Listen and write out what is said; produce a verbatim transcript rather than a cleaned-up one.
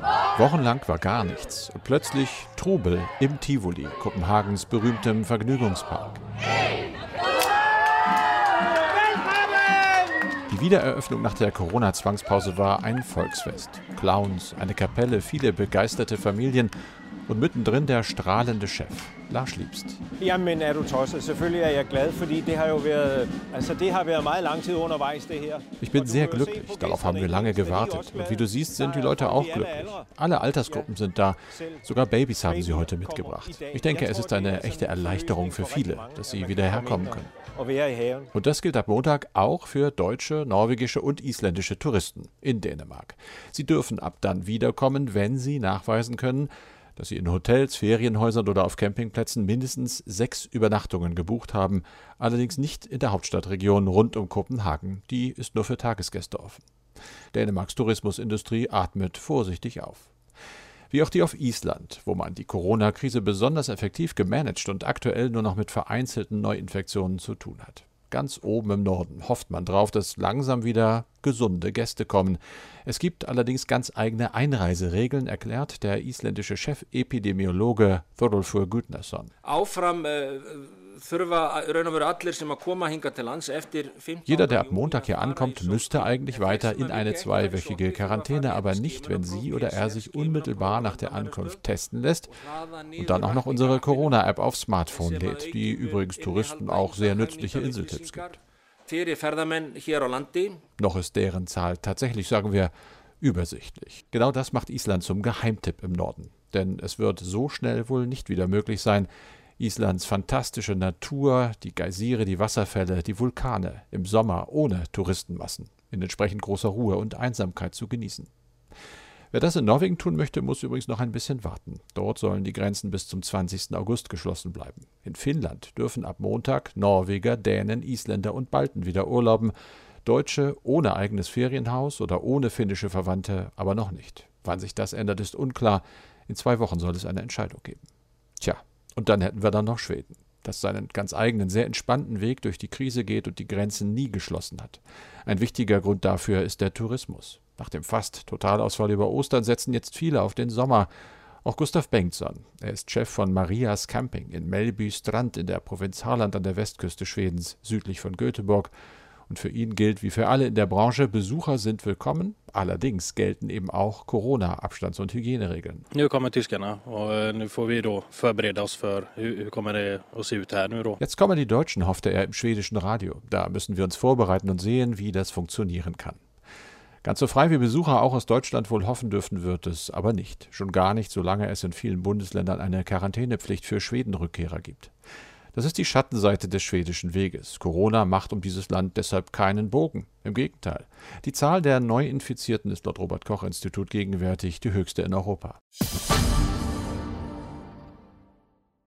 Wochenlang war gar nichts und plötzlich Trubel im Tivoli, Kopenhagens berühmtem Vergnügungspark. Die Wiedereröffnung nach der Corona-Zwangspause war ein Volksfest. Clowns, eine Kapelle, viele begeisterte Familien und mittendrin der strahlende Chef, Lars Liebst. Jamen er du tosset. Selvfølgelig er jeg glad, fordi det har jo været, altså det har været meget lang tid undervejs det her. Ich bin sehr glücklich, darauf haben wir lange gewartet. Und wie du siehst, sind die Leute auch glücklich. Alle Altersgruppen sind da, sogar Babys haben sie heute mitgebracht. Ich denke, es ist eine echte Erleichterung für viele, dass sie wieder herkommen können. Und das gilt ab Montag auch für deutsche, norwegische und isländische Touristen in Dänemark. Sie dürfen ab dann wiederkommen, wenn sie nachweisen können, dass sie in Hotels, Ferienhäusern oder auf Campingplätzen mindestens sechs Übernachtungen gebucht haben, allerdings nicht in der Hauptstadtregion rund um Kopenhagen, die ist nur für Tagesgäste offen. Dänemarks Tourismusindustrie atmet vorsichtig auf. Wie auch die auf Island, wo man die Corona-Krise besonders effektiv gemanagt und aktuell nur noch mit vereinzelten Neuinfektionen zu tun hat. Ganz oben im Norden hofft man drauf, dass langsam wieder gesunde Gäste kommen. Es gibt allerdings ganz eigene Einreiseregeln, erklärt der isländische Chefepidemiologe Þorólfur Gudnason. Áfram äh, Jeder, der ab Montag hier ankommt, müsste eigentlich weiter in eine zweiwöchige Quarantäne, aber nicht, wenn sie oder er sich unmittelbar nach der Ankunft testen lässt und dann auch noch unsere Corona-App aufs Smartphone lädt, die übrigens Touristen auch sehr nützliche Inseltipps gibt. Noch ist deren Zahl tatsächlich, sagen wir, übersichtlich. Genau das macht Island zum Geheimtipp im Norden. Denn es wird so schnell wohl nicht wieder möglich sein, Islands fantastische Natur, die Geysire, die Wasserfälle, die Vulkane im Sommer ohne Touristenmassen in entsprechend großer Ruhe und Einsamkeit zu genießen. Wer das in Norwegen tun möchte, muss übrigens noch ein bisschen warten. Dort sollen die Grenzen bis zum zwanzigsten August geschlossen bleiben. In Finnland dürfen ab Montag Norweger, Dänen, Isländer und Balten wieder urlauben. Deutsche ohne eigenes Ferienhaus oder ohne finnische Verwandte aber noch nicht. Wann sich das ändert, ist unklar. In zwei Wochen soll es eine Entscheidung geben. Tja. Und dann hätten wir dann noch Schweden, das seinen ganz eigenen, sehr entspannten Weg durch die Krise geht und die Grenzen nie geschlossen hat. Ein wichtiger Grund dafür ist der Tourismus. Nach dem fast Totalausfall über Ostern setzen jetzt viele auf den Sommer. Auch Gustav Bengtsson, er ist Chef von Marias Camping in Mellby Strand in der Provinz Halland an der Westküste Schwedens, südlich von Göteborg. Und für ihn gilt wie für alle in der Branche, Besucher sind willkommen. Allerdings gelten eben auch Corona-Abstands- und Hygieneregeln. Nu kommer tyskarna och nu får vi då förbereda oss för hur kommer det att se ut här nu då. Jetzt kommen die Deutschen, hoffte er im schwedischen Radio. Da müssen wir uns vorbereiten und sehen, wie das funktionieren kann. Ganz so frei wie Besucher auch aus Deutschland wohl hoffen dürfen, wird es aber nicht. Schon gar nicht, solange es in vielen Bundesländern eine Quarantänepflicht für Schwedenrückkehrer gibt. Das ist die Schattenseite des schwedischen Weges. Corona macht um dieses Land deshalb keinen Bogen. Im Gegenteil. Die Zahl der Neuinfizierten ist laut Robert-Koch-Institut gegenwärtig die höchste in Europa.